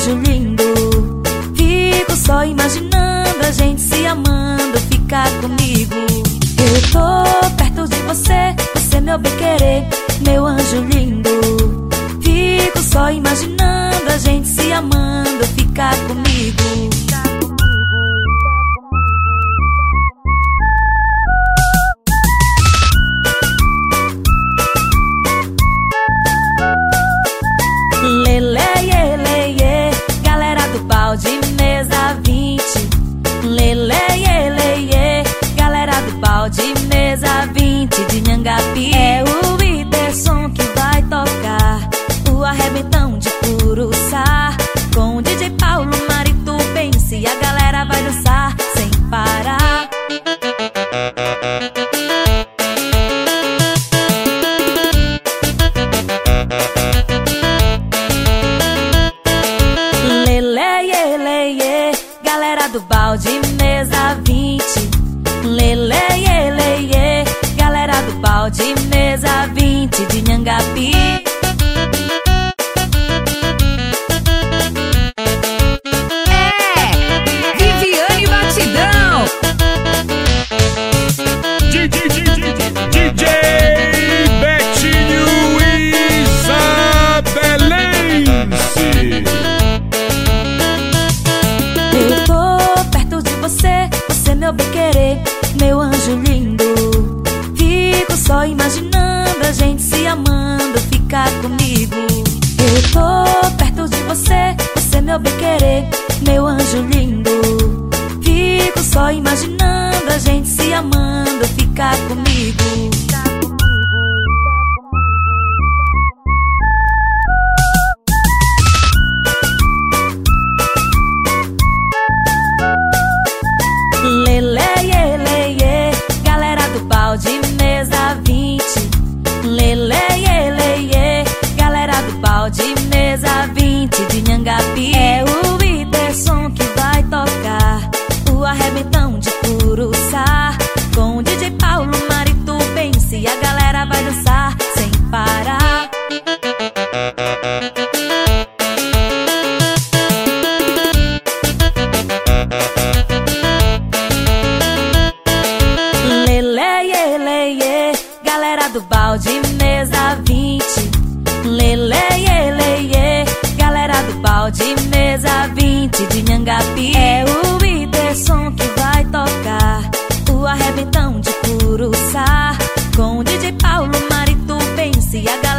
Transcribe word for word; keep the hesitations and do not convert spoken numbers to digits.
anjo lindo. Fico só imaginando a gente se amando, ficar comigo. Eu tô perto de você, você meu bem querer, meu anjo lindo. Fico só imaginando a gente se amando, ficar comigo. De mesa vinte de Nhangapi. É o Whindersson que vai tocar o arrebentão de Curuçá, com o D J Paulo, Marito, Pense, e a galera vai dançar sem parar. Lele, lele, lele, galera do balde, mesa vinte. Lele, lele, lele, galera do balde, mesa vinte de Nhangapi. É, Viviane Batidão. D J, D J, D J Betinho Isabelense. Eu tô perto de você, você meu bem querer, meu anjo lindo. Fico só imaginando a gente se amando, ficar comigo. Eu tô perto de você, você meu bem querer, meu anjo lindo. Fico só imaginando a gente se amando, ficar comigo. De mesa vinte. Lele, lele, lele, galera do balde, mesa vinte de Nhangapi. É o Whindersson que vai tocar o arrebentão de Curuçá, com o D J Paulo, Marito, Pense, e a galera vai dançar sem parar. Galera do balde, mesa vinte. Lele, lele, lele, galera do balde, mesa vinte de Nhangapi. É o Whindersson que vai tocar o arrebentão de Curuçá, com o D J Paulo, Marito, Pense, e a